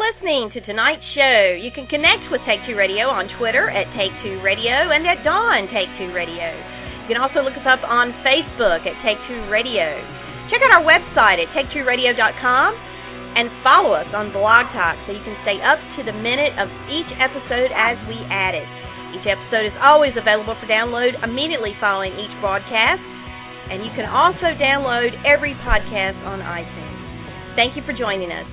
listening to tonight's show. You can connect with Take Two Radio on Twitter at Take Two Radio and at Dawn Take Two Radio. You can also look us up on Facebook at Take Two Radio. Check out our website at TakeTwoRadio.com and follow us on Blog Talk so you can stay up to the minute of each episode as we add it. Each episode is always available for download immediately following each broadcast, and you can also download every podcast on iTunes. Thank you for joining us.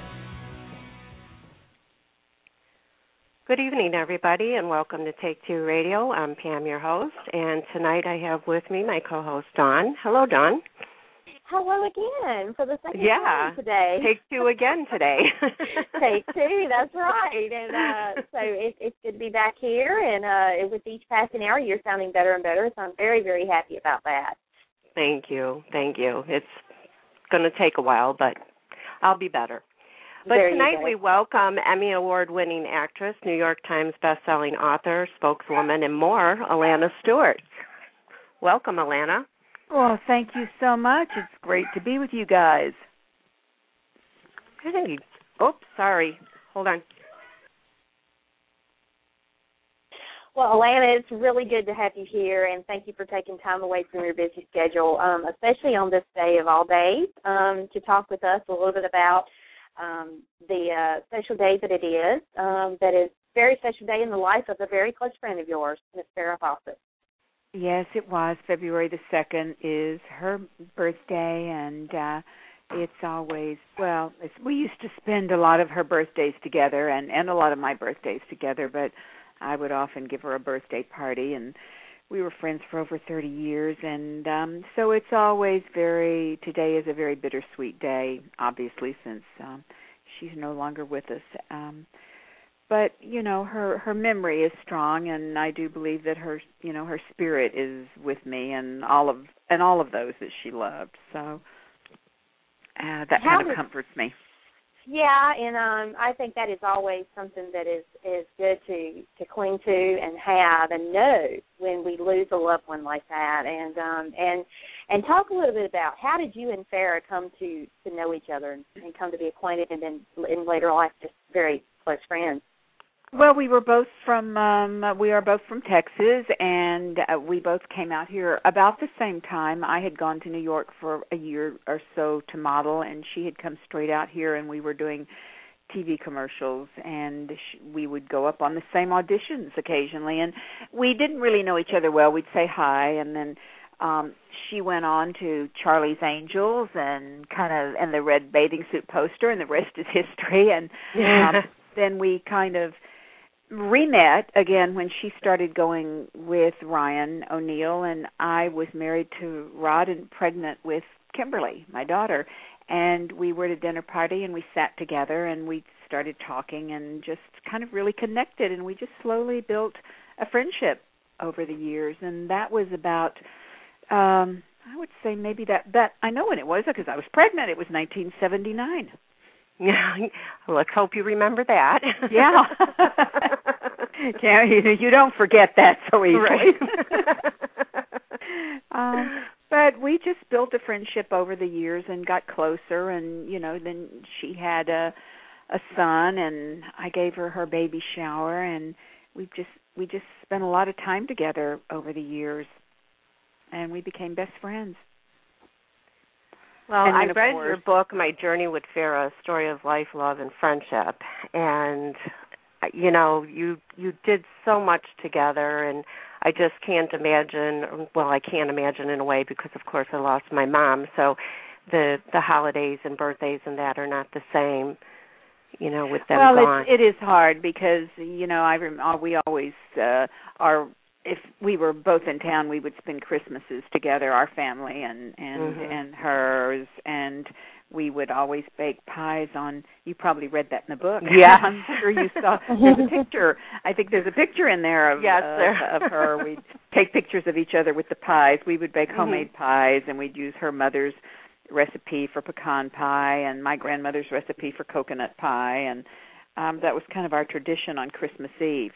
Good evening, everybody, and welcome to Take Two Radio. I'm Pam, your host, and tonight I have with me my co-host, Dawn. Hello, Dawn. Hello again for the second time today. Take two again today. Take two, that's right. And so it's good to be back here, and with each passing hour, you're sounding better and better, so I'm very, very happy about that. Thank you. It's going to take a while, but I'll be better. But tonight we welcome Emmy Award-winning actress, New York Times bestselling author, spokeswoman, and more, Alana Stewart. Welcome, Alana. Well, thank you so much. It's great to be with you guys. Oops, sorry. Hold on. Well, Alana, it's really good to have you here, and thank you for taking time away from your busy schedule, especially on this day of all days, to talk with us a little bit about the special day that it is. That is a very special day in the life of a very close friend of yours, Miss Farrah Fawcett. Yes, it was. February the 2nd is her birthday, and it's always, we used to spend a lot of her birthdays together and a lot of my birthdays together, but I would often give her a birthday party, and we were friends for over 30 years, and so it's always today is a very bittersweet day, obviously, since she's no longer with us. But, her memory is strong, and I do believe that her spirit is with me and all of those that she loved. So that kind of comforts me. Yeah, and I think that is always something that is good to cling to and have and know when we lose a loved one like that. And talk a little bit about how did you and Farrah come to know each other and come to be acquainted, and then in later life just very close friends. Well, we are both from Texas, and we both came out here about the same time. I had gone to New York for a year or so to model, and she had come straight out here, and we were doing TV commercials, and we would go up on the same auditions occasionally, and we didn't really know each other well. We'd say hi, and then she went on to Charlie's Angels and and the red bathing suit poster, and the rest is history, and then we kind of re-met again when she started going with Ryan O'Neal, and I was married to Rod and pregnant with Kimberly, my daughter, and we were at a dinner party, and we sat together, and we started talking and just kind of really connected, and we just slowly built a friendship over the years, and that was about, I would say maybe that I know when it was because I was pregnant. It was 1979. Yeah, let's hope you remember that. Yeah. You don't forget that so easily. Right. But we just built a friendship over the years and got closer, and, then she had a son, and I gave her baby shower, and we just spent a lot of time together over the years, and we became best friends. Well, I read your book, My Journey with Farrah, A Story of Life, Love, and Friendship, and, you did so much together, and I just can't imagine, I can't imagine in a way because, of course, I lost my mom, so the holidays and birthdays and that are not the same, with them gone. Well, it is hard because, we always are. If we were both in town, we would spend Christmases together, our family and hers, and we would always bake pies on. You probably read that in the book. Yeah, I'm sure you saw. There's a picture. I think there's a picture in there of of her. We'd take pictures of each other with the pies. We would bake homemade pies, and we'd use her mother's recipe for pecan pie and my grandmother's recipe for coconut pie, and that was kind of our tradition on Christmas Eve.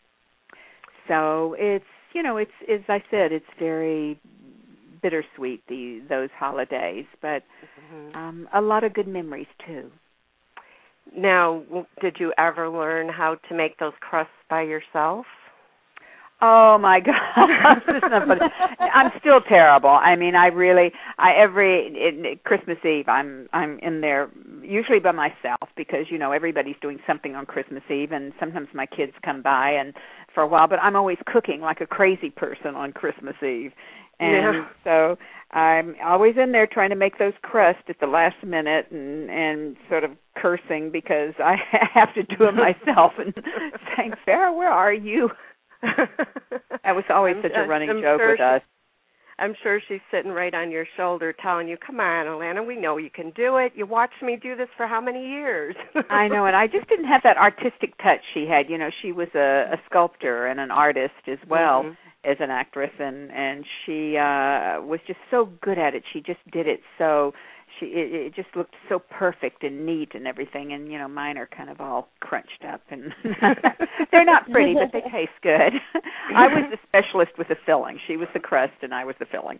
So it's, as I said, it's very bittersweet, those holidays, but a lot of good memories, too. Now, did you ever learn how to make those crusts by yourself? Oh my God, this is not funny. I'm still terrible. I mean, every Christmas Eve, I'm in there usually by myself because everybody's doing something on Christmas Eve, and sometimes my kids come by and for a while. But I'm always cooking like a crazy person on Christmas Eve, and so I'm always in there trying to make those crusts at the last minute and sort of cursing because I have to do it myself and saying, "Farrah, where are you?" That was always such a running joke with us. I'm sure she's sitting right on your shoulder telling you, "Come on, Alana, we know you can do it. You watched me do this for how many years?" I know, and I just didn't have that artistic touch she had. She was a sculptor and an artist as well as an actress, and she was just so good at it. She just did it so. It just looked so perfect and neat and everything, and mine are kind of all crunched up, and they're not pretty, but they taste good. I was the specialist with the filling. She was the crust, and I was the filling.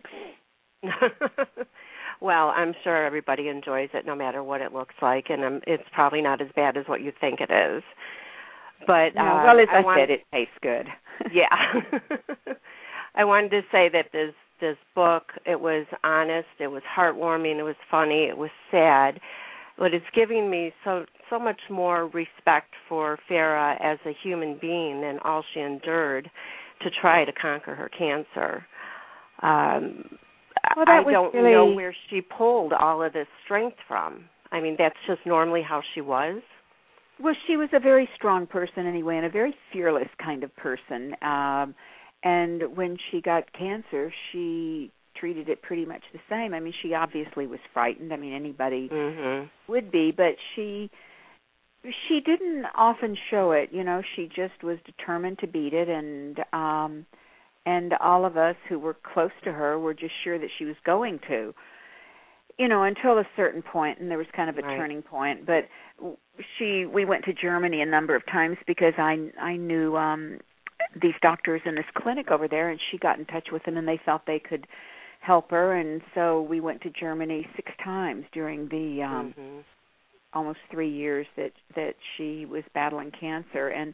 Well, I'm sure everybody enjoys it, no matter what it looks like, and it's probably not as bad as what you think it is. But well, as I said, it tastes good. Yeah. I wanted to say that this book, it was honest, it was heartwarming, it was funny, it was sad, but it's giving me so much more respect for Farrah as a human being and all she endured to try to conquer her cancer. I don't know where she pulled all of this strength from. I mean, that's just normally how she was. Well, she was a very strong person anyway, and a very fearless kind of person. And when she got cancer, she treated it pretty much the same. I mean, she obviously was frightened. I mean, anybody would be, but she didn't often show it. She just was determined to beat it, and all of us who were close to her were just sure that she was going to. Until a certain point, and there was kind of a turning point. But we went to Germany a number of times because I knew these doctors in this clinic over there, and she got in touch with them, and they felt they could help her, and so we went to Germany 6 times during the almost 3 years that she was battling cancer, and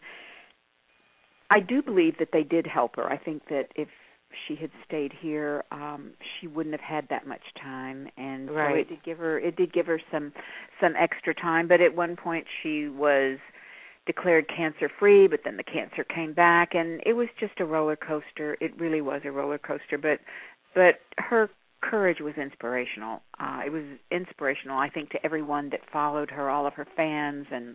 I do believe that they did help her. I think that if she had stayed here, she wouldn't have had that much time, and so it did give her some extra time. But at one point, she was declared cancer-free, but then the cancer came back, and it was just a roller coaster. It really was a roller coaster, but her courage was inspirational. It was inspirational, I think, to everyone that followed her, all of her fans, and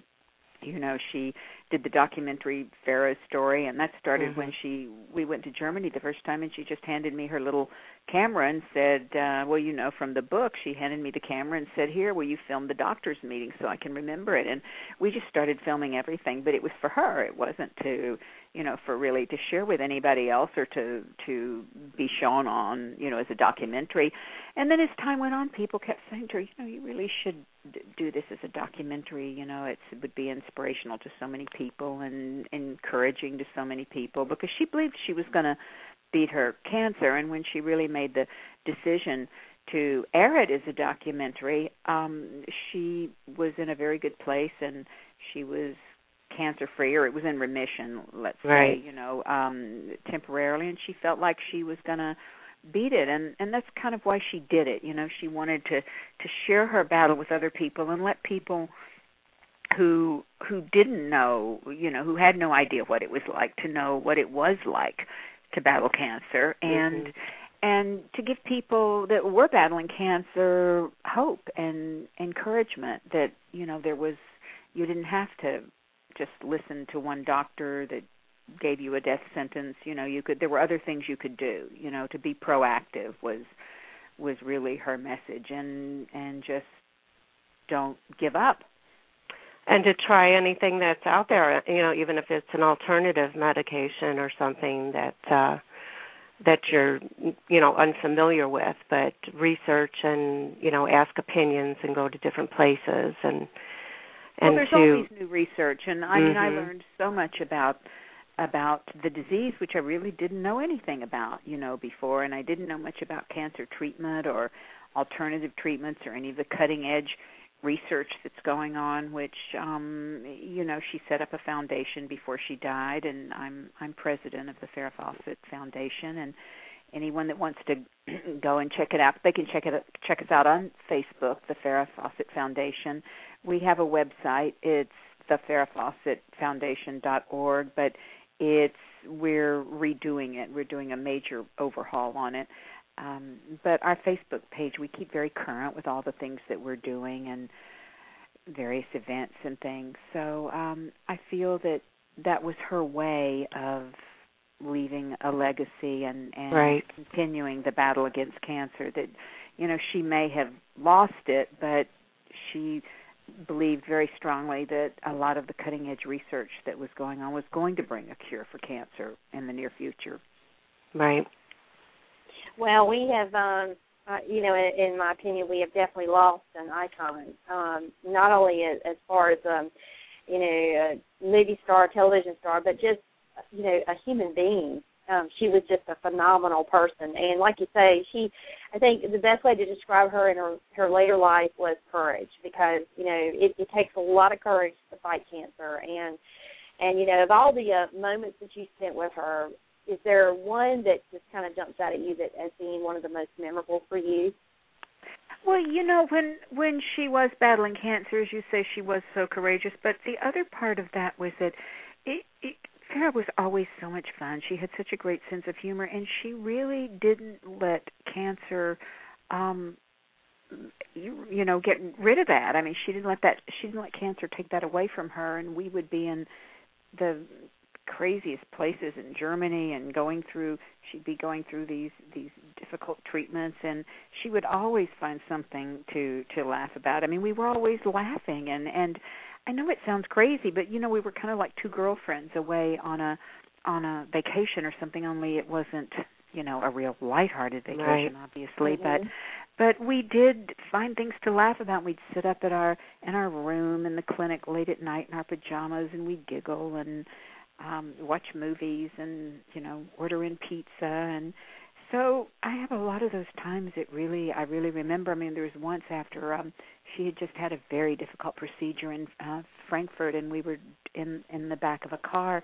she did the documentary Farrah's Story, and that started when we went to Germany the first time, and she just handed me her little camera and said, from the book, she handed me the camera and said, "Here, will you film the doctor's meeting so I can remember it?" And we just started filming everything, but it was for her. It wasn't to, for really to share with anybody else or to be shown on, as a documentary. And then as time went on, people kept saying to her, you really should do this as a documentary. It would be inspirational to so many people and encouraging to so many people, because she believed she was going to beat her cancer. And when she really made the decision to air it as a documentary, she was in a very good place, and she was cancer-free, or it was in remission, let's say, temporarily, and she felt like she was going to beat it, and that's kind of why she did it. She wanted to share her battle with other people and let people who didn't know, who had no idea what it was like, to know what it was like to battle cancer, and to give people that were battling cancer hope and encouragement that, there was, you didn't have to just listen to one doctor that gave you a death sentence. There were other things you could do. To be proactive was really her message, and just don't give up. And to try anything that's out there, even if it's an alternative medication or something that you're, unfamiliar with, but research and, ask opinions and go to different places and there's always new research, and I mean, I learned so much about the disease, which I really didn't know anything about, before, and I didn't know much about cancer treatment or alternative treatments or any of the cutting edge research that's going on, which she set up a foundation before she died, and I'm president of the Farrah Fawcett Foundation, and anyone that wants to go and check it out, they can check us out on Facebook, the Farrah Fawcett Foundation. We have a website. It's thefarrahfawcettfoundation.org, but we're redoing it. We're doing a major overhaul on it. But our Facebook page, we keep very current with all the things that we're doing and various events and things. So I feel that was her way of leaving a legacy and right. continuing the battle against cancer. That, she may have lost it, but she believed very strongly that a lot of the cutting-edge research that was going on was going to bring a cure for cancer in the near future. Right. Well, we have, in my opinion, we have definitely lost an icon, not only as far as, a movie star, television star, but just, a human being. She was just a phenomenal person. And like you say, I think the best way to describe her in her later life was courage, because, it takes a lot of courage to fight cancer. And of all the moments that you spent with her, is there one that just kind of jumps out at you that as being one of the most memorable for you? Well, when she was battling cancer, as you say, she was so courageous. But the other part of that was that Farrah was always so much fun. She had such a great sense of humor, and she really didn't let cancer, get rid of that. I mean, she didn't let cancer take that away from her, and we would be in the craziest places in Germany and she'd be going through these difficult treatments, and she would always find something to laugh about. I mean, we were always laughing, and I know it sounds crazy, but we were kind of like two girlfriends away on a vacation or something, only it wasn't a real lighthearted vacation, right. obviously, Mm-hmm. but we did find things to laugh about. We'd sit up in our room in the clinic late at night in our pajamas, and we'd giggle and watch movies and, order in pizza. And so I have a lot of those times I really remember. I mean, there was once after she had just had a very difficult procedure in Frankfurt, and we were in the back of a car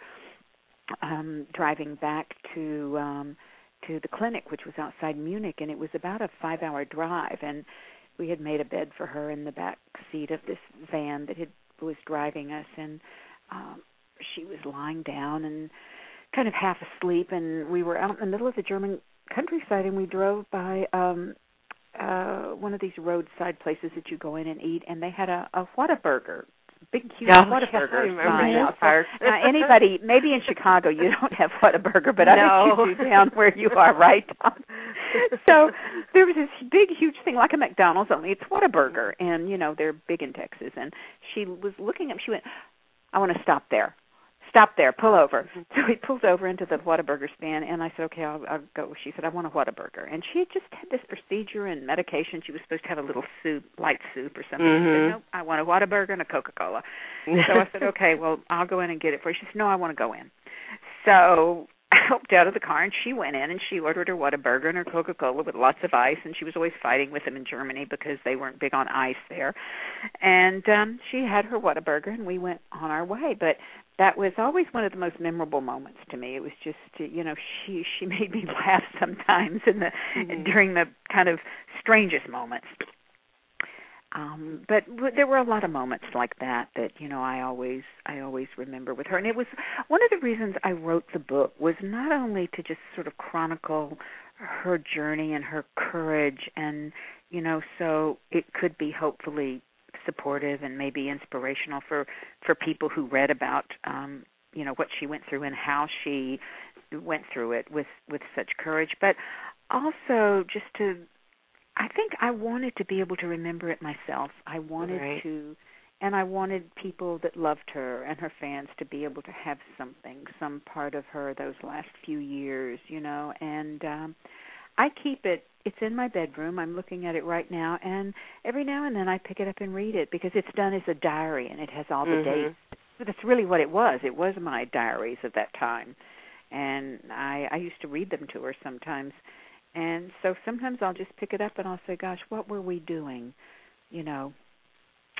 driving back to the clinic, which was outside Munich, and it was about a 5-hour drive, and we had made a bed for her in the back seat of this van that was driving us, and she was lying down and kind of half asleep, and we were out in the middle of the German countryside, and we drove by one of these roadside places that you go in and eat, and they had a Whataburger, big, huge Whataburger sign outside. Anybody, maybe in Chicago you don't have Whataburger, but I bet you do down where you are, right, Tom? So there was this big, huge thing like a McDonald's, only it's Whataburger, and, they're big in Texas, and she was looking up, she went, I want to stop there. Stop there, pull over. So we pulled over into the Whataburger stand, and I said, okay, I'll go. She said, I want a Whataburger. And she had just had this procedure and medication. She was supposed to have a little soup, light soup or something. Mm-hmm. She said, no, I want a Whataburger and a Coca-Cola. So I said, okay, well, I'll go in and get it for you. She said, no, I want to go in. So I helped out of the car, and she went in, and she ordered her Whataburger and her Coca-Cola with lots of ice, and she was always fighting with them in Germany because they weren't big on ice there. And she had her Whataburger, and we went on our way. But that was always one of the most memorable moments to me. It was just, she made me laugh sometimes during the kind of strangest moments. But there were a lot of moments like that I always remember with her. And it was one of the reasons I wrote the book was not only to just sort of chronicle her journey and her courage, and so it could be hopefully supportive and maybe inspirational for people who read about what she went through and how she went through it with such courage, but also just to, I think I wanted to be able to remember it myself. I wanted to, and I wanted people that loved her and her fans to be able to have some part of her those last few years, and I keep it. It's in my bedroom. I'm looking at it right now, and every now and then I pick it up and read it because it's done as a diary, and it has all the dates. But that's really what it was. It was my diaries of that time, and I used to read them to her sometimes. And so sometimes I'll just pick it up and I'll say, gosh, what were we doing,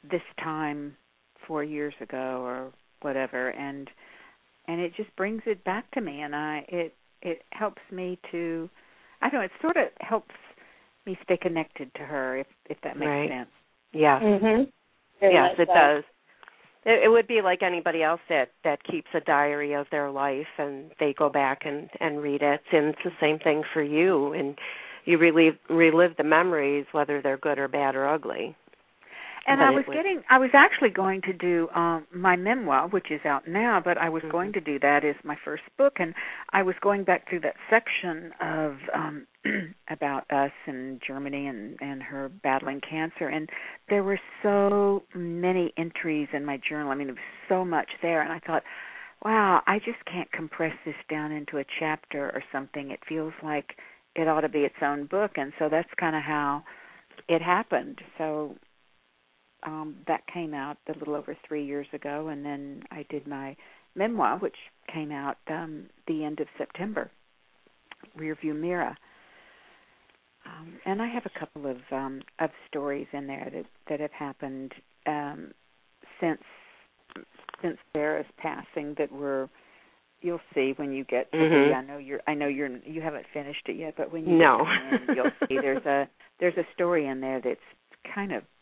this time 4 years ago or whatever, and it just brings it back to me, and it helps me to, I don't know, it sort of helps me stay connected to her, if that makes sense. Yeah. Mhm. Yes, it does. It would be like anybody else that keeps a diary of their life and they go back and read it, and it's the same thing for you, and you relive the memories, whether they're good or bad or ugly. And I was actually going to do my memoir, which is out now, but I was going to do that as my first book, and I was going back through that section of about us in Germany and her battling cancer, and there were so many entries in my journal. I mean, there was so much there, and I thought, wow, I just can't compress this down into a chapter or something. It feels like it ought to be its own book, and so that's kind of how it happened. So that came out a little over 3 years ago, and then I did my memoir, which came out the end of September, Rearview Mirror. And I have a couple of stories in there that have happened since Sarah's passing that were, you'll see when you get to I know you haven't finished it yet, but when you get to the end, you'll see there's a story in there that's kind of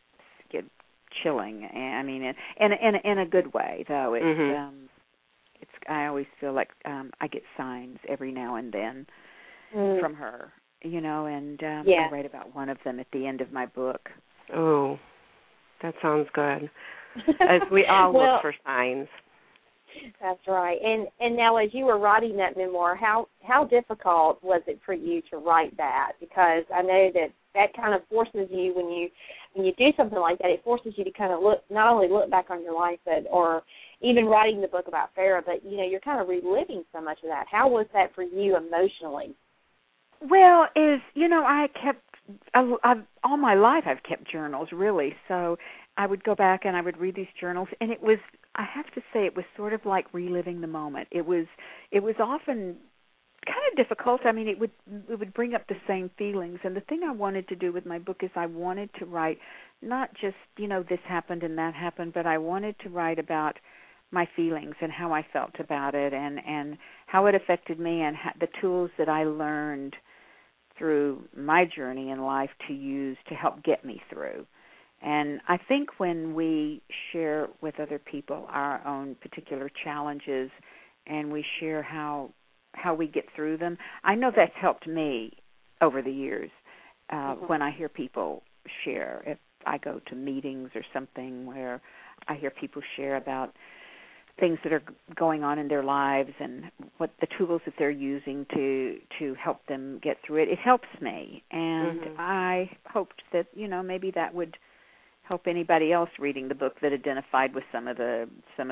chilling. I mean, in a good way, though. It's I always feel like I get signs every now and then from her, and I write about one of them at the end of my book. Oh, that sounds good. As we all look for signs. That's right. And now, as you were writing that memoir, how difficult was it for you to write that? Because I know that kind of forces you, when you do something like that, it forces you to kind of not only look back on your life, or even writing the book about Farrah, but you're kind of reliving so much of that. How was that for you emotionally? Well, I kept all my life I've kept journals, really. So I would go back and I would read these journals, and it was, I have to say, it was sort of like reliving the moment. It was often kind of difficult. I mean, it would bring up the same feelings. And the thing I wanted to do with my book is I wanted to write not just, this happened and that happened, but I wanted to write about my feelings and how I felt about it, and how it affected me, and the tools that I learned through my journey in life to use to help get me through. And I think when we share with other people our own particular challenges, and we share how we get through them, I know that's helped me over the years. When I hear people share, if I go to meetings or something where I hear people share about things that are going on in their lives and what the tools that they're using to help them get through it, it helps me. And I hoped that, maybe that would help anybody else reading the book that identified with some of the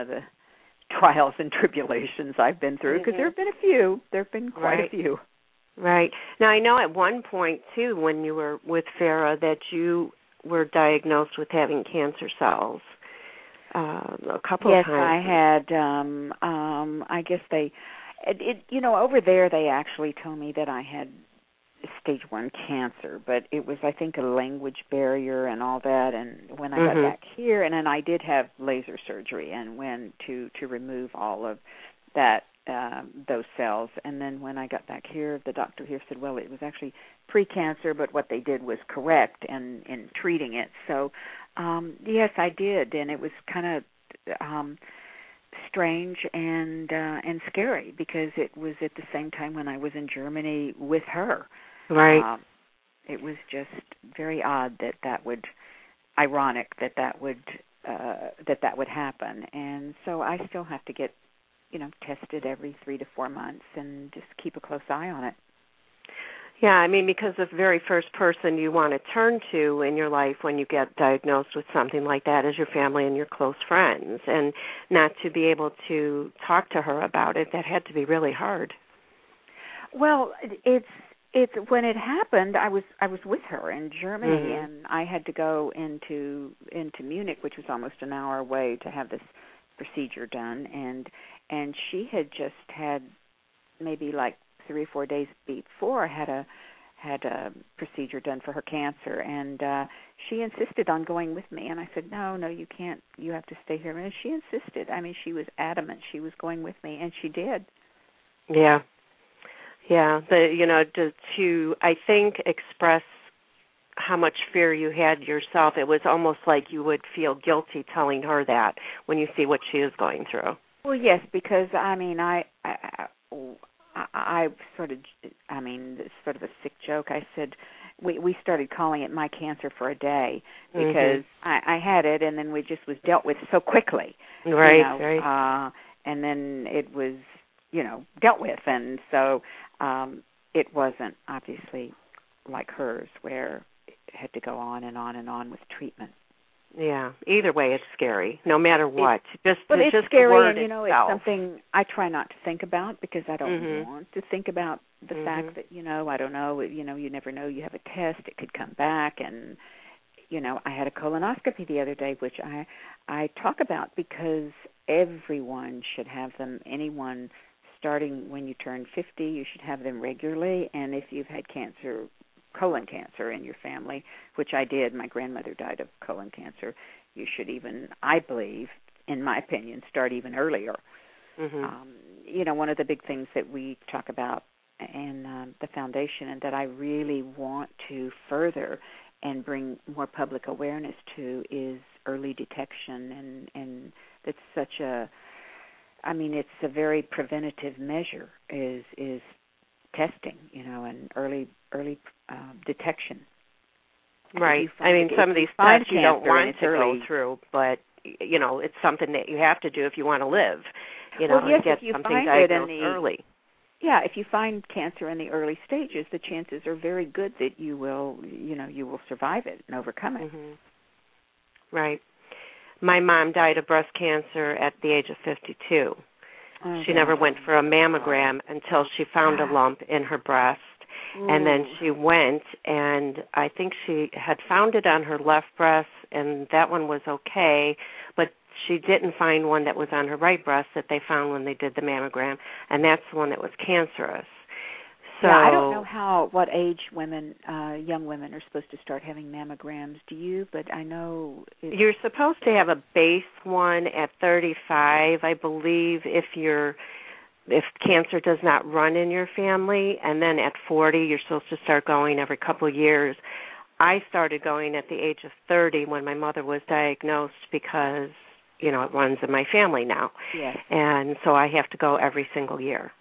trials and tribulations I've been through, because there have been a few. There have been quite a few. Right. Now, I know at one point, too, when you were with Farrah, that you were diagnosed with having cancer cells. A couple of times. Yes, I had. I guess over there they actually told me that I had stage 1 cancer, but it was, I think, a language barrier and all that. And when I got back here, and then I did have laser surgery and went to remove all of that, those cells. And then when I got back here, the doctor here said, well, it was actually pre-cancer, but what they did was correct in treating it. So, yes, I did, and it was kind of strange and scary, because it was at the same time when I was in Germany with her. Right. It was just very odd that would, ironic that would happen, and so I still have to get, tested every 3 to 4 months and just keep a close eye on it. Yeah, I mean, because the very first person you want to turn to in your life when you get diagnosed with something like that is your family and your close friends, and not to be able to talk to her about it, that had to be really hard. Well, it's when it happened, I was with her in Germany, and I had to go into Munich, which was almost an hour away, to have this procedure done, and she had just had maybe like 3 or 4 days before had had a procedure done for her cancer, and she insisted on going with me. And I said, no, you can't. You have to stay here. And she insisted. I mean, she was adamant. She was going with me, and she did. Yeah. To I think express how much fear you had yourself. It was almost like you would feel guilty telling her that when you see what she is going through. Well, yes, because I mean, I sort of, it's sort of a sick joke. I said we started calling it my cancer for a day because I had it, and then we just was dealt with so quickly. Right, right. And then it was, dealt with, and so it wasn't obviously like hers, where it had to go on and on and on with treatment. Yeah. Either way, it's scary, no matter what. It's scary, and it's something I try not to think about because I don't want to think about the fact that I don't know. You never know. You have a test; it could come back, and I had a colonoscopy the other day, which I talk about because everyone should have them. Anyone starting when you turn 50, you should have them regularly, and if you've had cancer, colon cancer in your family, which I did. My grandmother died of colon cancer. You should even, I believe, in my opinion, start even earlier. One of the big things that we talk about in the foundation and that I really want to further and bring more public awareness to is early detection, and it's such a, it's a very preventative measure is testing, and early detection. Right. Some of these tests you don't want to go through, but it's something that you have to do if you want to live. Yes, get if you something find diagnosed it early. Yeah, if you find cancer in the early stages, the chances are very good that you will survive it and overcome it. Right. My mom died of breast cancer at the age of 52. She never went for a mammogram until she found a lump in her breast. And then she went, and I think she had found it on her left breast, and that one was okay, but she didn't find one that was on her right breast that they found when they did the mammogram, and that's the one that was cancerous. So I don't know what age young women are supposed to start having mammograms. Do you? But I know you're supposed to have a base one at 35, I believe, if cancer does not run in your family, and then at 40 you're supposed to start going every couple of years. I started going at the age of 30 when my mother was diagnosed because, it runs in my family now. Yes. And so I have to go every single year.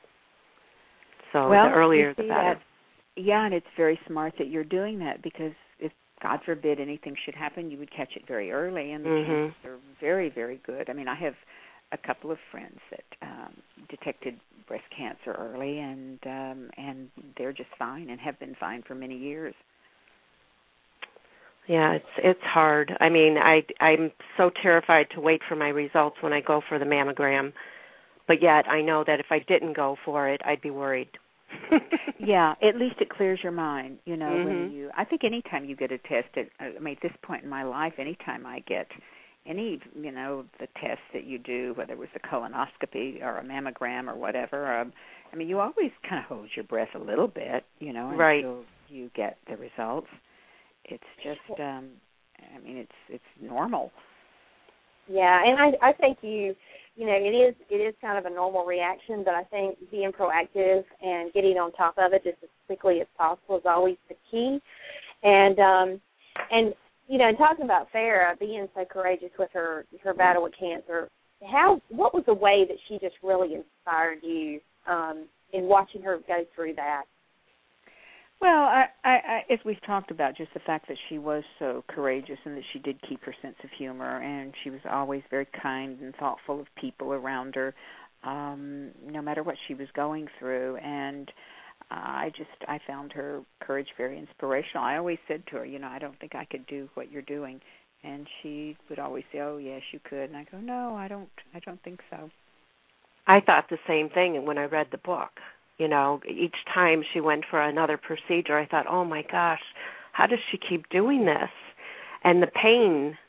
So the earlier the better. And it's very smart that you're doing that because if, God forbid, anything should happen, you would catch it very early, and the chances are very, very good. I have a couple of friends that detected breast cancer early, and they're just fine and have been fine for many years. Yeah, it's hard. I'm so terrified to wait for my results when I go for the mammogram, but yet I know that if I didn't go for it, I'd be worried. Yeah, at least it clears your mind. When I think anytime you get a test, at this point in my life, anytime I get any, the tests that you do, whether it was a colonoscopy or a mammogram or whatever, you always kind of hold your breath a little bit, until you get the results. It's just, it's normal. Yeah, and I think it is kind of a normal reaction, but I think being proactive and getting on top of it just as quickly as possible is always the key. And talking about Farrah being so courageous with her battle with cancer, what was the way that she just really inspired you in watching her go through that? Well, I as we've talked about, just the fact that she was so courageous and that she did keep her sense of humor, and she was always very kind and thoughtful of people around her, no matter what she was going through. And I found her courage very inspirational. I always said to her, I don't think I could do what you're doing. And she would always say, oh, yes, you could. And I go, no, I don't think so. I thought the same thing when I read the book. Each time she went for another procedure, I thought, oh, my gosh, how does she keep doing this? And the pain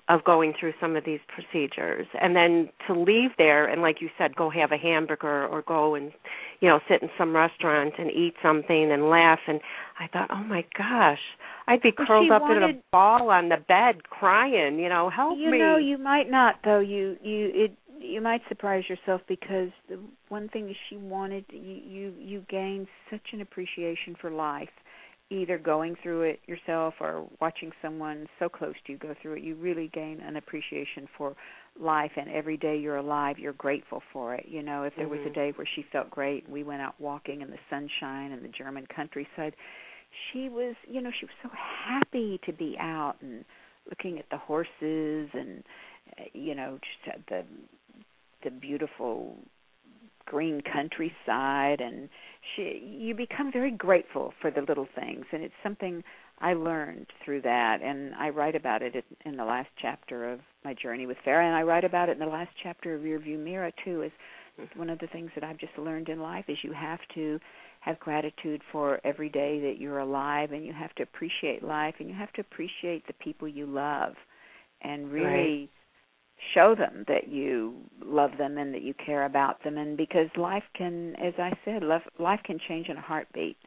of going through some of these procedures, and then to leave there and, like you said, go have a hamburger or go and, sit in some restaurant and eat something and laugh. And I thought, oh my gosh, I'd be curled up in a ball on the bed crying. Help me. You might not, though. You might surprise yourself, because the one thing she wanted, you gained such an appreciation for life, either going through it yourself or watching someone so close to you go through it. You really gain an appreciation for life, and every day you're alive, you're grateful for it. If there was a day where she felt great and we went out walking in the sunshine and the German countryside, she was so happy to be out and looking at the horses and just at the beautiful green countryside, and you become very grateful for the little things, and it's something I learned through that, and I write about it in the last chapter of my journey with Farah, and I write about it in the last chapter of Rearview Mirror too. Is one of the things that I've just learned in life is you have to have gratitude for every day that you're alive, and you have to appreciate life, and you have to appreciate the people you love, and really show them that you love them and that you care about them. And because life can, as I said, life can change in a heartbeat,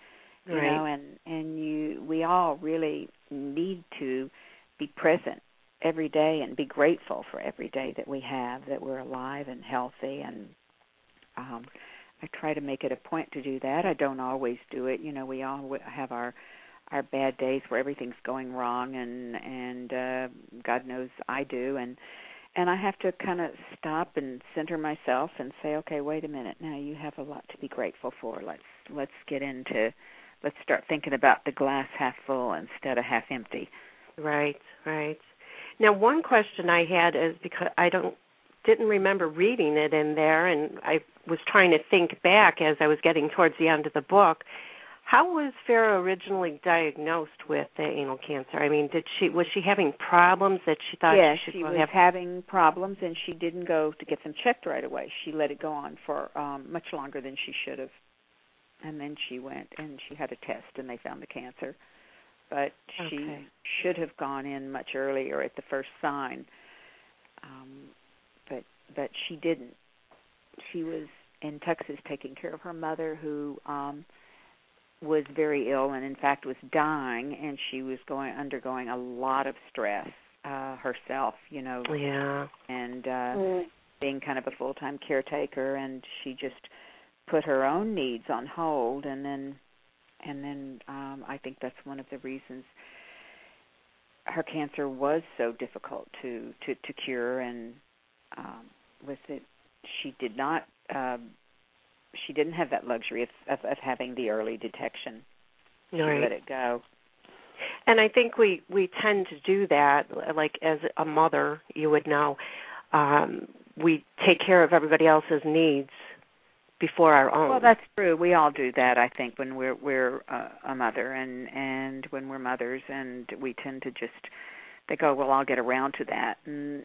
and we all really need to be present every day and be grateful for every day that we have, that we're alive and healthy. And I try to make it a point to do that. I don't always do it. We all have our bad days where everything's going wrong, and God knows I do, and I have to kind of stop and center myself and say, okay, wait a minute. Now you have a lot to be grateful for. Let's start thinking about the glass half full instead of half empty. Right. Now, one question I had is, because I didn't remember reading it in there, and I was trying to think back as I was getting towards the end of the book. How was Farah originally diagnosed with the anal cancer? I mean, was she having problems that she thought she should have? Yes, she was having problems, and she didn't go to get them checked right away. She let it go on for much longer than she should have. And then she went and she had a test, and they found the cancer. But she should have gone in much earlier at the first sign. But she didn't. She was in Texas taking care of her mother, who was very ill and, in fact, was dying, and she was undergoing a lot of stress herself, and being kind of a full-time caretaker, and she just put her own needs on hold, and then I think that's one of the reasons her cancer was so difficult to cure, and with it, she didn't have that luxury of having the early detection. She let it go. And I think we tend to do that, like as a mother, you would know, we take care of everybody else's needs before our own. Well, that's true. We all do that, I think, when we're a mother and when we're mothers, and we tend to just think, oh, well, I'll get around to that. And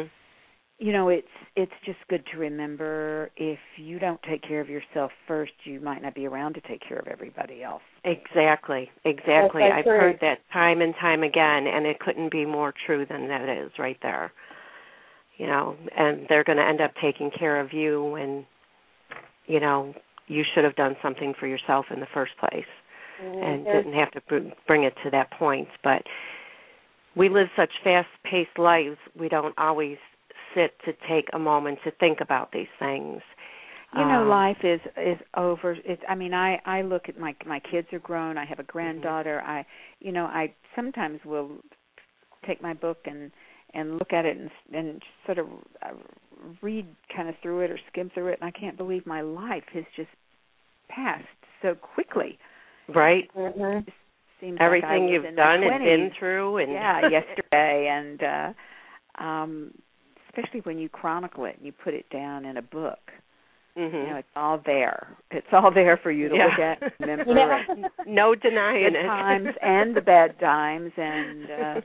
it's just good to remember, if you don't take care of yourself first, you might not be around to take care of everybody else. Exactly. I've heard that time and time again, and it couldn't be more true than that is right there. And they're going to end up taking care of you when, you should have done something for yourself in the first place and didn't have to bring it to that point. But we live such fast-paced lives, we don't always sit to take a moment to think about these things. Life is over. I look at my kids are grown. I have a granddaughter. I sometimes will take my book and look at it and sort of read kind of through it or skim through it, and I can't believe my life has just passed so quickly. Right. It seems everything like you've done and been through, and yesterday, and especially when you chronicle it and you put it down in a book. It's all there. It's all there for you to look at. Remember it. No denying the it. Times and the bad times, and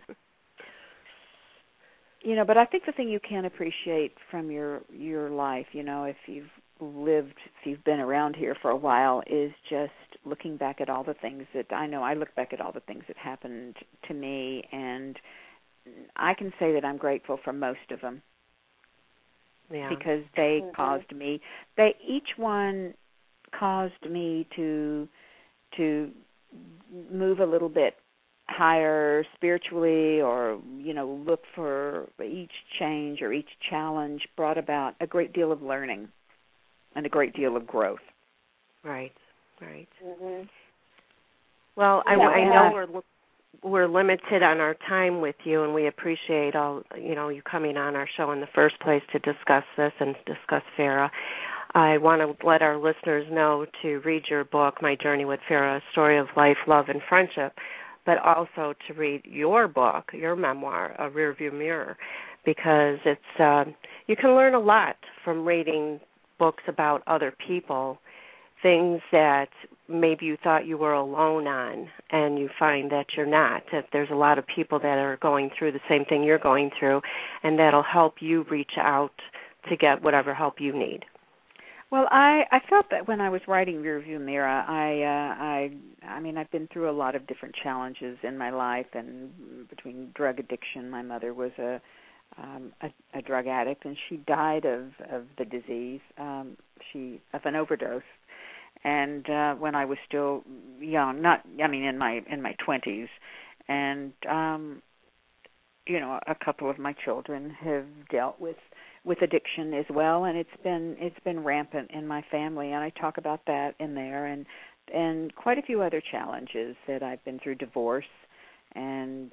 But I think the thing you can appreciate from your life, if you've been around here for a while, is just looking back at all the things that I know. I look back at all the things that happened to me, and I can say that I'm grateful for most of them. Yeah. Because they caused me. Each one caused me to move a little bit higher spiritually, or look for each change or each challenge brought about a great deal of learning and a great deal of growth. Right. Mm-hmm. Well, I know we're limited on our time with you, and we appreciate all you coming on our show in the first place to discuss this and discuss Farah. I want to let our listeners know to read your book, My Journey with Farah, A Story of Life, Love, and Friendship, but also to read your book, your memoir, A Rearview Mirror, because it's you can learn a lot from reading books about other people, things that maybe you thought you were alone on, and you find that you're not, that there's a lot of people that are going through the same thing you're going through, and that'll help you reach out to get whatever help you need. Well, I felt that when I was writing Rearview Mirror, I mean, I've been through a lot of different challenges in my life, and between drug addiction, my mother was a drug addict, and she died of the disease, of an overdose. And when I was still young, in my 20s, and a couple of my children have dealt with addiction as well, and it's been rampant in my family, and I talk about that in there, and quite a few other challenges that I've been through, divorce, and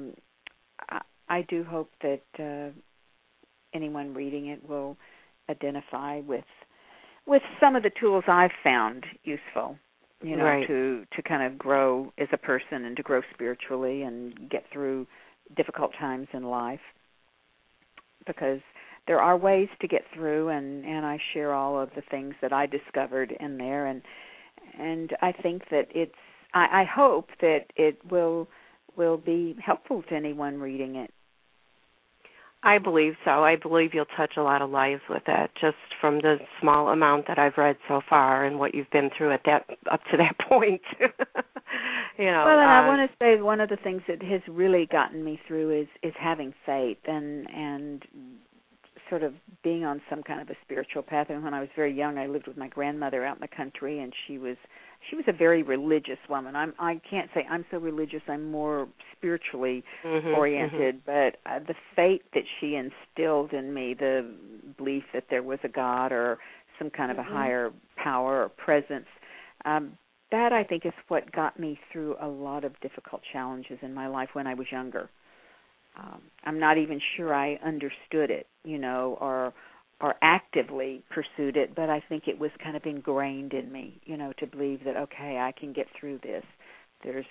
I do hope that anyone reading it will identify with some of the tools I've found useful, right, to kind of grow as a person and to grow spiritually and get through difficult times in life, because there are ways to get through, and I share all of the things that I discovered in there, and I think that I hope that it will be helpful to anyone reading it. I believe so. I believe you'll touch a lot of lives with it, just from the small amount that I've read so far and what you've been through up to that point. Well, and I want to say one of the things that has really gotten me through is having faith and sort of being on some kind of a spiritual path. And when I was very young, I lived with my grandmother out in the country, and she was a very religious woman. I can't say I'm so religious. I'm more spiritually oriented, but the faith that she instilled in me, the belief that there was a God or some kind of a higher power or presence, that I think is what got me through a lot of difficult challenges in my life when I was younger. I'm not even sure I understood it, or actively pursued it, but I think it was kind of ingrained in me, to believe that, okay, I can get through this. There's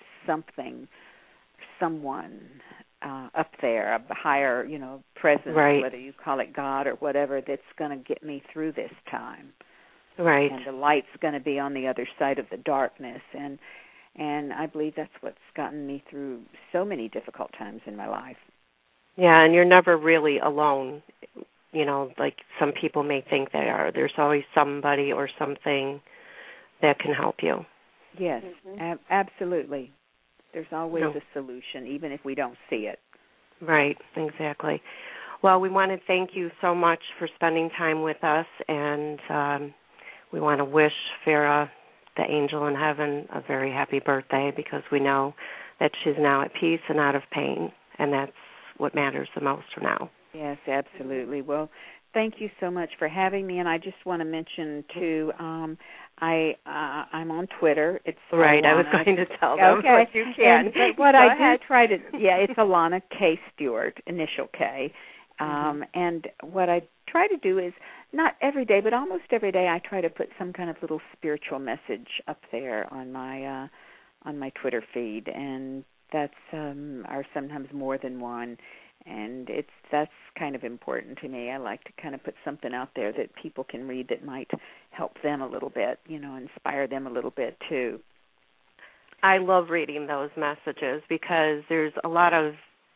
someone up there, a higher, presence, right, whether you call it God or whatever, that's going to get me through this time. Right. And the light's going to be on the other side of the darkness. And I believe that's what's gotten me through so many difficult times in my life. Yeah, and you're never really alone, like some people may think they are. There's always somebody or something that can help you. Yes, absolutely. There's always a solution, even if we don't see it. Right, exactly. Well, we want to thank you so much for spending time with us, and we want to wish Farah, the angel in heaven, a very happy birthday, because we know that she's now at peace and out of pain, and that's what matters the most for now. Yes, absolutely. Well, thank you so much for having me, and I just want to mention, too, I'm on Twitter. It's right, Alana. I was going to tell them, okay. But you can. And what I do try to, it's Alana K. Stewart, initial K. And what I try to do is, not every day, but almost every day, I try to put some kind of little spiritual message up there on my Twitter feed, and that's or sometimes more than one, and that's kind of important to me. I like to kind of put something out there that people can read that might help them a little bit, inspire them a little bit too. I love reading those messages because there's a lot of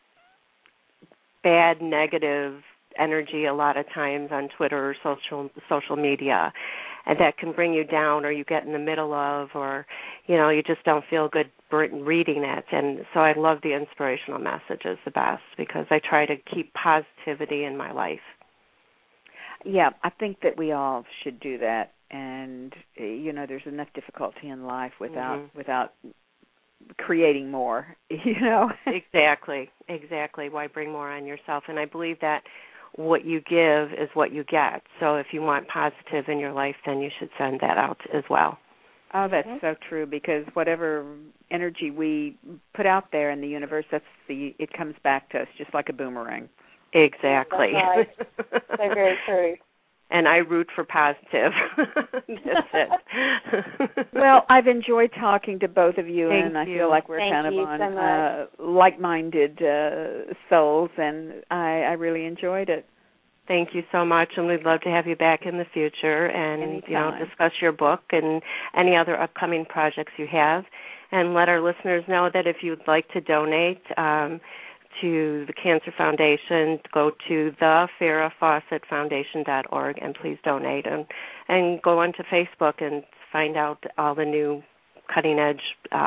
bad, negative energy a lot of times on Twitter or social media. and that can bring you down, or you get in the middle of, or you just don't feel good reading it. And so I love the inspirational messages the best, because I try to keep positivity in my life. Yeah, I think that we all should do that. And there's enough difficulty in life without creating more. Exactly. Why bring more on yourself? And I believe that what you give is what you get. So if you want positive in your life, then you should send that out as well. Oh, that's so true, because whatever energy we put out there in the universe, it comes back to us just like a boomerang. Exactly. That's right. So very true. And I root for positive. That's it. Well, I've enjoyed talking to both of you, Thank and I you. feel like we're Thank kind of you on so like-minded souls, and I really enjoyed it. Thank you so much, and we'd love to have you back in the future and Anytime. Discuss your book and any other upcoming projects you have, and let our listeners know that if you'd like to donate to the Cancer Foundation, go to thefarrahfawcettfoundation.org and please donate, and go onto Facebook and find out all the new cutting edge.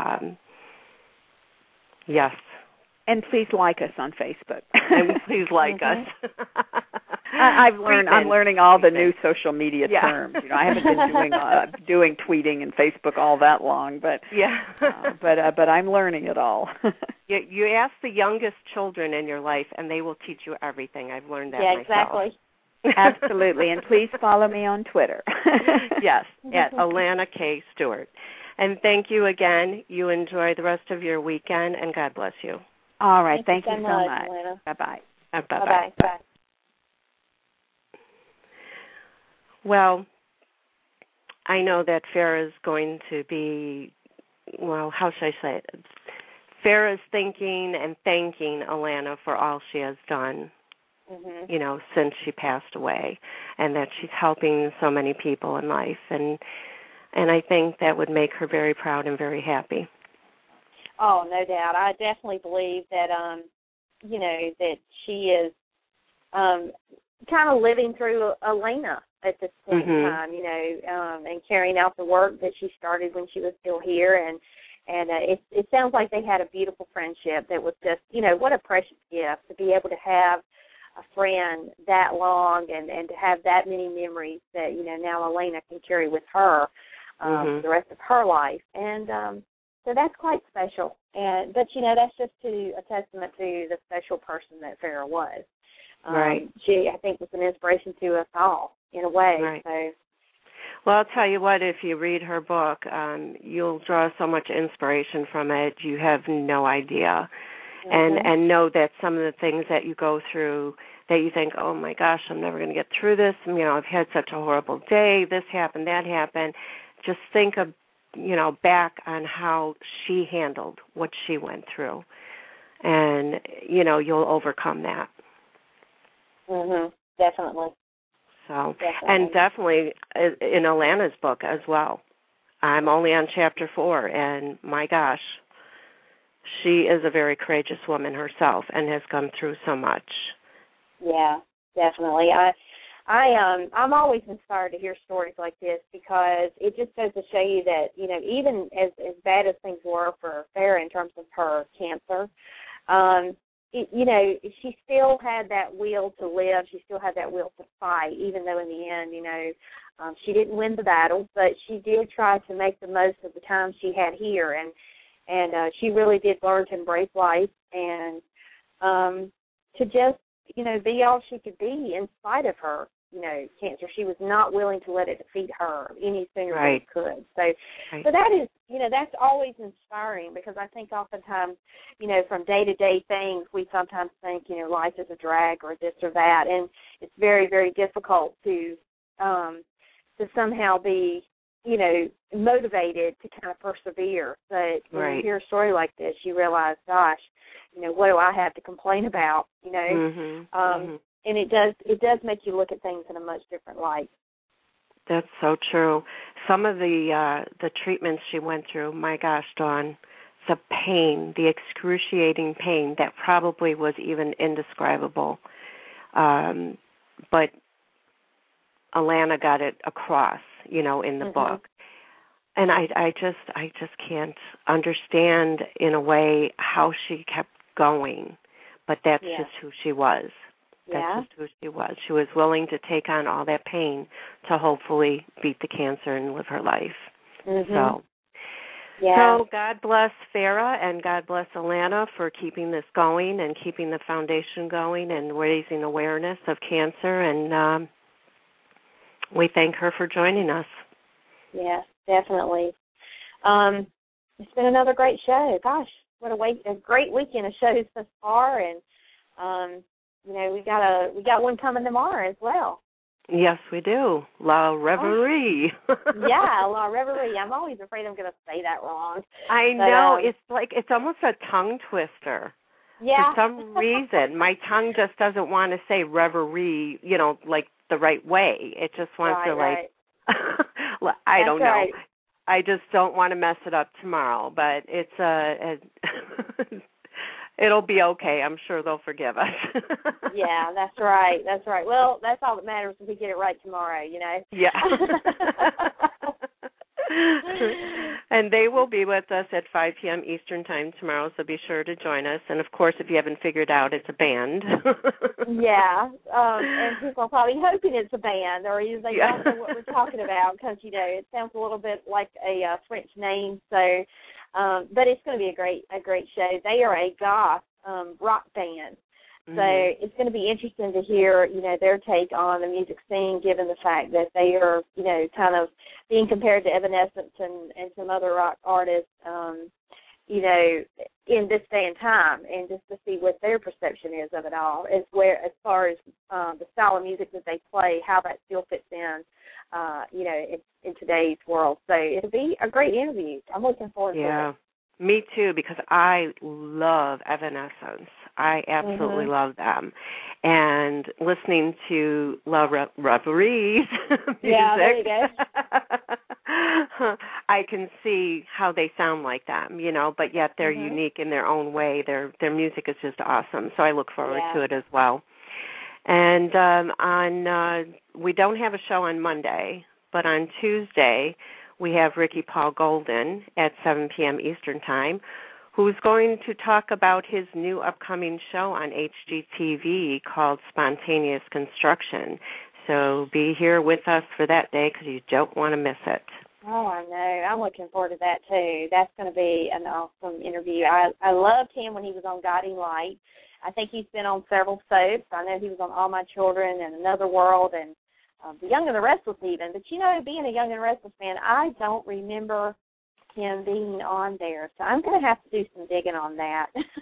Yes. And please like us on Facebook. And please like us. I'm learning all the new social media terms. I haven't been doing tweeting and Facebook all that long, but but I'm learning it all. You ask the youngest children in your life, and they will teach you everything. I've learned that myself. Exactly. Absolutely, and please follow me on Twitter. Yes, at Alana K. Stewart. And thank you again. You enjoy the rest of your weekend, and God bless you. All right. Thank you so much. Alana. Bye-bye. Bye-bye. Bye. Well, I know that Farrah is going to be, how should I say it? Farrah is thinking and thanking Alana for all she has done, since she passed away, and that she's helping so many people in life. And I think that would make her very proud and very happy. Oh, no doubt. I definitely believe that, that she is kind of living through Alana at this point in time, and carrying out the work that she started when she was still here. And it sounds like they had a beautiful friendship that was just, what a precious gift to be able to have a friend that long and to have that many memories that, now Alana can carry with her for the rest of her life. And so that's quite special. But that's just a testament to the special person that Farrah was. Right. She, I think, was an inspiration to us all in a way. Right. So. Well, I'll tell you what, if you read her book, you'll draw so much inspiration from it, you have no idea. And know that some of the things that you go through that you think, oh, my gosh, I'm never going to get through this. I've had such a horrible day. This happened, that happened. Just think of, back on how she handled what she went through. And, you'll overcome that. Definitely. So, and definitely in Alana's book as well. I'm only on chapter 4, and my gosh, she is a very courageous woman herself and has gone through so much. Yeah, definitely. I'm always inspired to hear stories like this, because it just goes to show you that, even as bad as things were for Farrah in terms of her cancer, she still had that will to live. She still had that will to fight, even though in the end, she didn't win the battle, but she did try to make the most of the time she had here. And she really did learn to embrace life and to just, be all she could be in spite of her, cancer. She was not willing to let it defeat her any sooner than it could. So that is, that's always inspiring, because I think oftentimes, from day-to-day things, we sometimes think, life is a drag or this or that, and it's very, very difficult to somehow be, motivated to kind of persevere. But when you hear a story like this, you realize, gosh, what do I have to complain about, And it does make you look at things in a much different light. That's so true. Some of the treatments she went through, my gosh, Dawn, the pain, the excruciating pain that probably was even indescribable. But Alana got it across. in the book. And I just can't understand in a way how she kept going. But that's just who she was. That's just who she was. She was willing to take on all that pain to hopefully beat the cancer and live her life. So God bless Farah and God bless Alana for keeping this going and keeping the foundation going and raising awareness of cancer. And we thank her for joining us. Yes, definitely. It's been another great show. Gosh, what a great weekend of shows thus far, and we got one coming tomorrow as well. Yes, we do. La Reverie. La Reverie. I'm always afraid I'm going to say that wrong. I know. It's almost a tongue twister. Yeah. For some reason, my tongue just doesn't want to say reverie, like the right way. It just wants to I don't know. Right. I just don't want to mess it up tomorrow, but it's it'll be okay. I'm sure they'll forgive us. Yeah, that's right. That's right. Well, that's all that matters if we get it right tomorrow, Yeah. And they will be with us at 5 p.m. Eastern Time tomorrow, so be sure to join us. And, of course, if you haven't figured out, it's a band. Yeah, and people are probably hoping it's a band, or either they don't know what we're talking about because, it sounds a little bit like a French name. So, but it's going to be a great show. They are a goth rock band. So it's going to be interesting to hear, their take on the music scene, given the fact that they are, kind of being compared to Evanescence and some other rock artists, in this day and time, and just to see what their perception is of it all, as far as the style of music that they play, how that still fits in, in today's world. So it'll be a great interview. I'm looking forward to it. Yeah, me too, because I love Evanescence. I absolutely love them. And listening to La Reverie's music, there you go. I can see how they sound like them, but yet they're unique in their own way. Their music is just awesome, so I look forward to it as well. And we don't have a show on Monday, but on Tuesday we have Ricky Paul Golden at 7 p.m. Eastern Time, who's going to talk about his new upcoming show on HGTV called Spontaneous Construction. So be here with us for that day because you don't want to miss it. Oh, I know. I'm looking forward to that, too. That's going to be an awesome interview. I loved him when he was on Guiding Light. I think he's been on several soaps. I know he was on All My Children and Another World and The Young and the Restless even. But, being a Young and Restless fan, I don't remember him being on there. So I'm going to have to do some digging on that.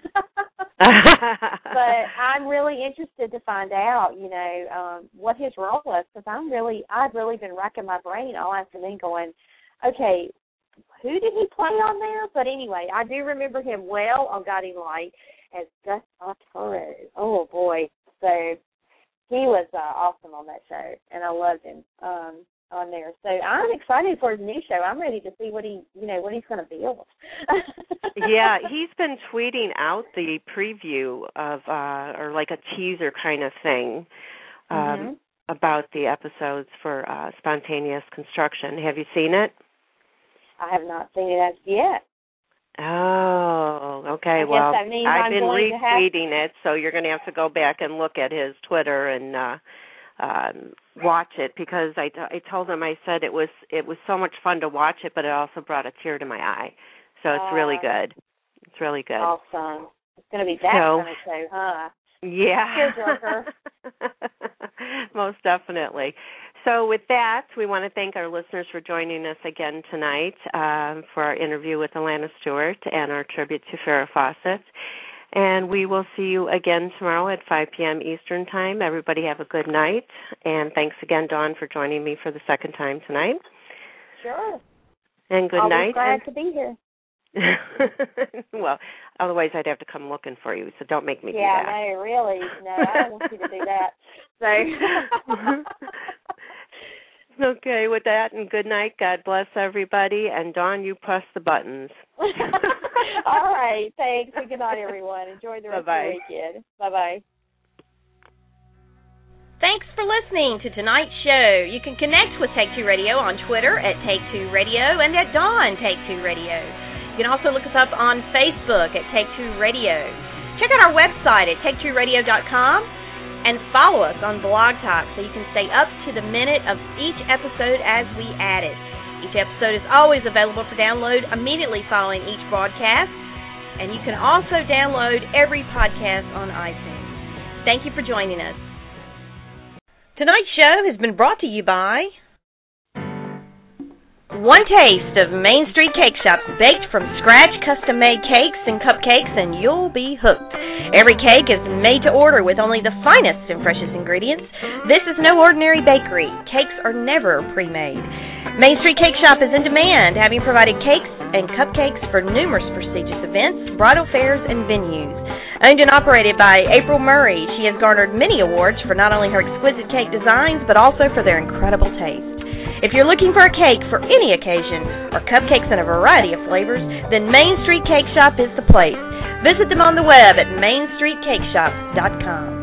But I'm really interested to find out, what his role was, because I've really been racking my brain all afternoon going, okay, who did he play on there? But anyway, I do remember him well on Guiding Light as Gus Arturo. Oh, boy. So he was awesome on that show, and I loved him on there. So I'm excited for his new show. I'm ready to see what he's going to build. Yeah, he's been tweeting out the preview of, or like a teaser kind of thing about the episodes for Spontaneous Construction. Have you seen it? I have not seen it as yet. Oh, okay. Well, I've been retweeting it, so you're going to have to go back and look at his Twitter and watch it, because I told him, I said it was so much fun to watch it, but it also brought a tear to my eye. So it's really good. It's really good. Awesome. It's going to be that kind of show, huh? Yeah. Most definitely. So with that, we want to thank our listeners for joining us again tonight for our interview with Alana Stewart and our tribute to Farrah Fawcett. And we will see you again tomorrow at 5 p.m. Eastern Time. Everybody have a good night. And thanks again, Dawn, for joining me for the second time tonight. Sure. And good night. Glad to be here. Well, otherwise I'd have to come looking for you, so don't make me do that. Yeah, no, really. No, I don't want you to do that. So. Okay, with that, and good night. God bless everybody. And, Dawn, you press the buttons. All right, thanks. Good night, everyone. Enjoy the rest of the weekend. Bye-bye. Thanks for listening to tonight's show. You can connect with Take Two Radio on Twitter at Take Two Radio and at Dawn Take Two Radio. You can also look us up on Facebook at Take Two Radio. Check out our website at TakeTwoRadio.com and follow us on Blog Talk so you can stay up to the minute of each episode as we add it. Each episode is always available for download immediately following each broadcast, and you can also download every podcast on iTunes. Thank you for joining us. Tonight's show has been brought to you by One Taste of Main Street Cake Shop, baked from scratch, custom-made cakes and cupcakes, and you'll be hooked. Every cake is made to order with only the finest and freshest ingredients. This is no ordinary bakery. Cakes are never pre-made. Main Street Cake Shop is in demand, having provided cakes and cupcakes for numerous prestigious events, bridal fairs, and venues. Owned and operated by April Murray, she has garnered many awards for not only her exquisite cake designs, but also for their incredible taste. If you're looking for a cake for any occasion, or cupcakes in a variety of flavors, then Main Street Cake Shop is the place. Visit them on the web at mainstreetcakeshop.com.